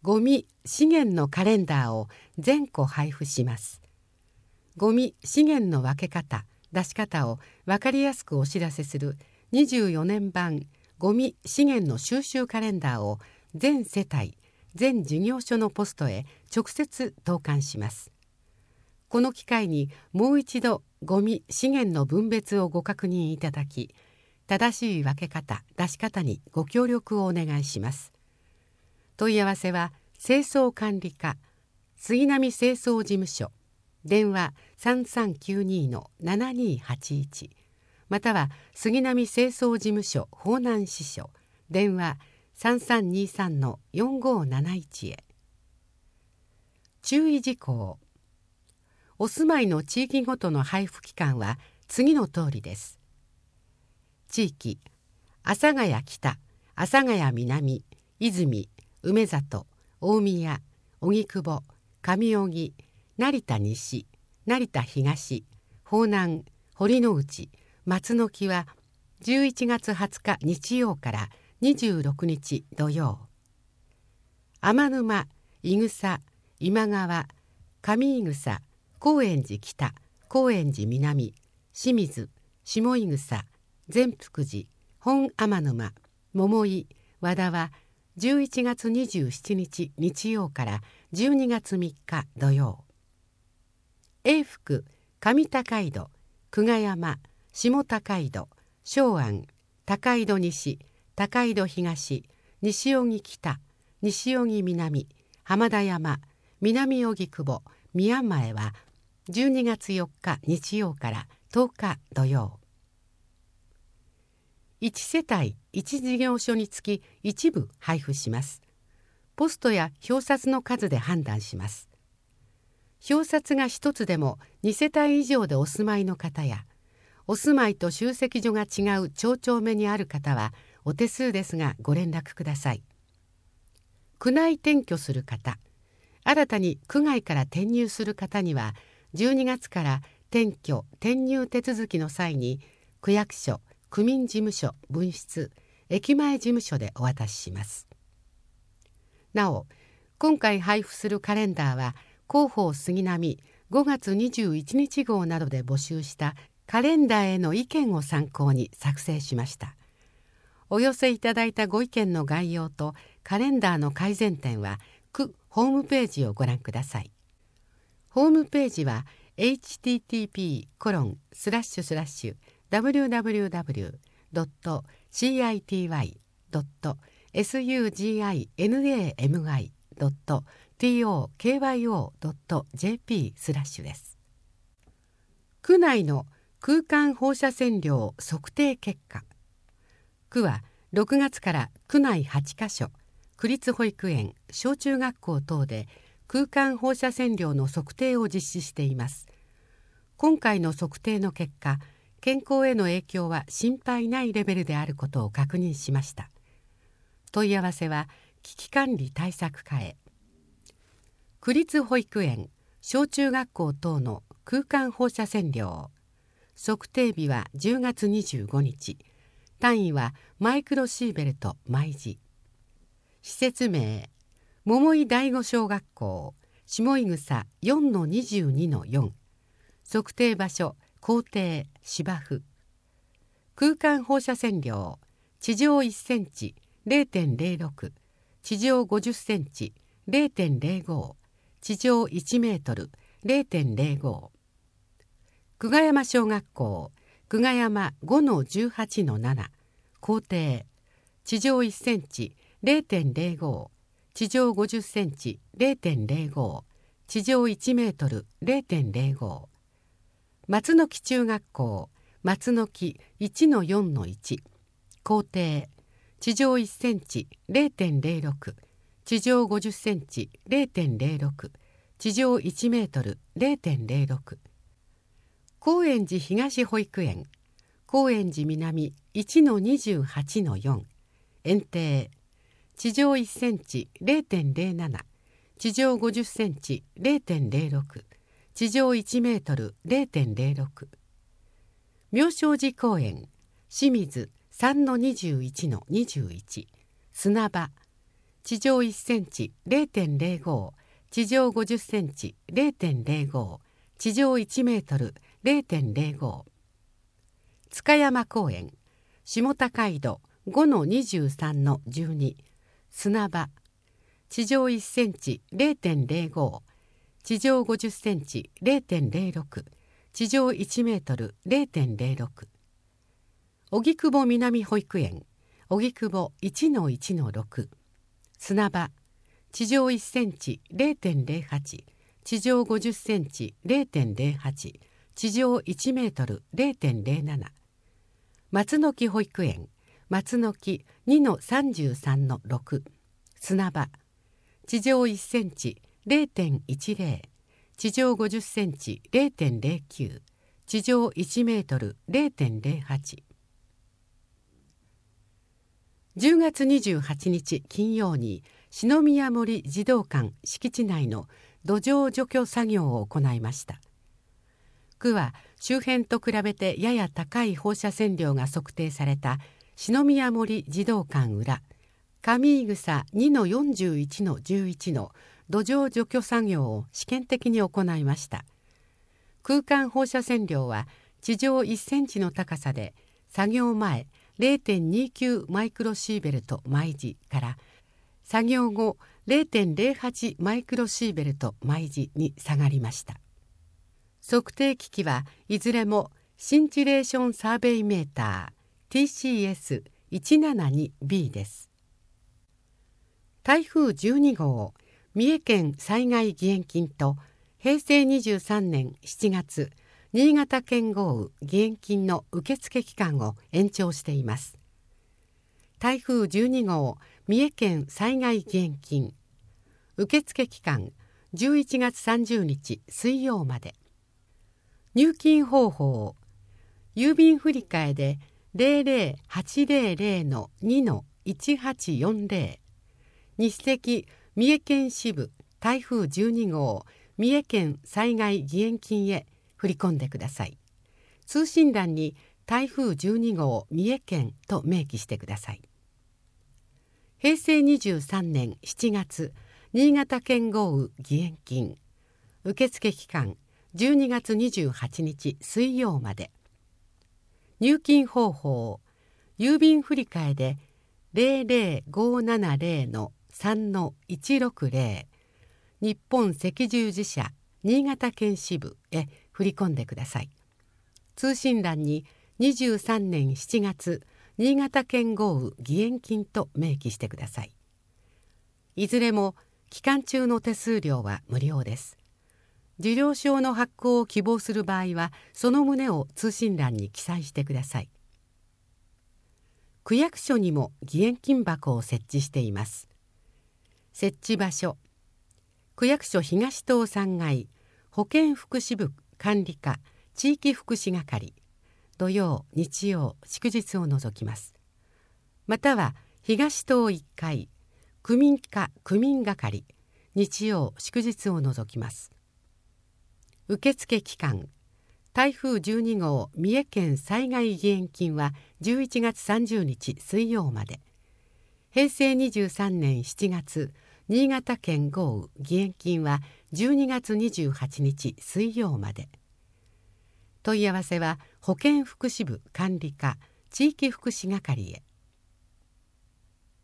ゴミ資源のカレンダーを全個配布します。ゴミ資源の分け方、出し方を分かりやすくお知らせする24年版ゴミ資源の収集カレンダーを全世帯、全事業所のポストへ直接投函します。この機会にもう一度ゴミ資源の分別をご確認いただき、正しい分け方、出し方にご協力をお願いします。問い合わせは清掃管理課杉並清掃事務所電話 3392-7281 または杉並清掃事務所方南支所電話 3323-4571 へ。注意事項。お住まいの地域ごとの配布期間は次の通りです。地域、阿佐ヶ谷北、阿佐ヶ谷南、泉、梅里、大宮、荻窪、上荻、成田西、成田東、方南、堀之内、松の木は11月20日日曜から26日土曜。天沼、伊草、今川、上伊草、高円寺北、高円寺南、清水、下伊草、善福寺、本天沼、桃井、和田は11月27日日曜から12月3日土曜。永福、上高井戸、久我山、下高井戸、松安、高井戸西、高井戸東、西荻北、西荻南、浜田山、南荻窪、宮前は12月4日日曜から10日土曜。1世帯1事業所につき一部配布します。ポストや表札の数で判断します。表札が1つでも2世帯以上でお住まいの方や、お住まいと集積所が違う町丁目にある方はお手数ですがご連絡ください。区内転居する方、新たに区外から転入する方には12月から転居・転入手続きの際に区役所、区民事務所、分室、駅前事務所でお渡しします。なお、今回配布するカレンダーは広報杉並5月21日号などで募集したカレンダーへの意見を参考に作成しました。お寄せいただいたご意見の概要とカレンダーの改善点は区ホームページをご覧ください。ホームページは http://www.cityvi.tokyo.jp/ です。区内の空間放射線量測定結果。区は6月から区内8カ所、区立保育園、小中学校等で空間放射線量の測定を実施しています。今回の測定の結果、健康への影響は心配ないレベルであることを確認しました。問い合わせは危機管理対策課へ。区立保育園、小中学校等の空間放射線量。測定日は10月25日。単位はマイクロシーベルト毎時。施設名、桃井第五小学校、下伊草 4-22-4。測定場所、校庭、芝生。空間放射線量、地上1センチ 0.06、地上50センチ 0.05、地上1メートル 0.05。久我山小学校、久我山 5-18-7。校庭、地上1センチ 0.05、地上50センチ 0.05、地上1メートル 0.05。松の木中学校、松の木 1-4-1。校庭、地上1センチ 0.06、地上50センチ 0.06、地上1メートル 0.06。高円寺東保育園、高円寺南 1-28-4。園庭、地上1センチ 0.07、地上50センチ 0.06、地上1メートル 0.06。妙正寺公園、清水 3-21-21。砂場、 地上1センチ 0.05、地上50センチ 0.05、地上1メートル 0.05。塚山公園、下高井戸 5-23-12、砂場、地上1センチ 0.05、地上50センチ 0.06、地上1メートル 0.06。荻窪南保育園、荻窪 1-1-6、砂場、地上1センチ 0.08、地上50センチ 0.08、地上1メートル 0.07。松の木保育園、松の木 2-33-6、砂場、地上1センチ 0.10、地上50センチ 0.09、地上1メートル 0.08。10月28日金曜に篠宮森児童館敷地内の土壌除去作業を行いました。区は周辺と比べてやや高い放射線量が測定された篠宮森児童館裏上井草 2-41-11 の土壌除去作業を試験的に行いました。空間放射線量は地上1センチの高さで作業前0.29 マイクロシーベルト毎時から作業後 0.08 マイクロシーベルト毎時に下がりました。測定機器はいずれもシンチレーションサーベイメーター TCS172B です。台風12号、三重県災害義援金と平成23年7月新潟県豪雨義援金の受付期間を延長しています。台風12号三重県災害義援金受付期間11月30日水曜まで。入金方法、郵便振替で 00800-2-1840 日赤三重県支部台風12号三重県災害義援金へ振り込んでください。通信欄に台風12号三重県と明記してください。平成23年7月新潟県豪雨義援金受付期間12月28日水曜まで。入金方法、郵便振替で 00570-3-160 日本赤十字社新潟県支部へ振り込んでください。通信欄に23年7月新潟県豪雨義援金と明記してください。いずれも期間中の手数料は無料です。受領証の発行を希望する場合はその旨を通信欄に記載してください。区役所にも義援金箱を設置しています。設置場所、区役所東棟3階保健福祉部管理課地域福祉係、土曜日曜祝日を除きます。または東棟1階区民課区民係、日曜祝日を除きます。受付期間、台風12号三重県災害義援金は11月30日水曜まで。平成23年7月新潟県豪雨義援金は12月28日水曜まで。問い合わせは保健福祉部管理課地域福祉係へ。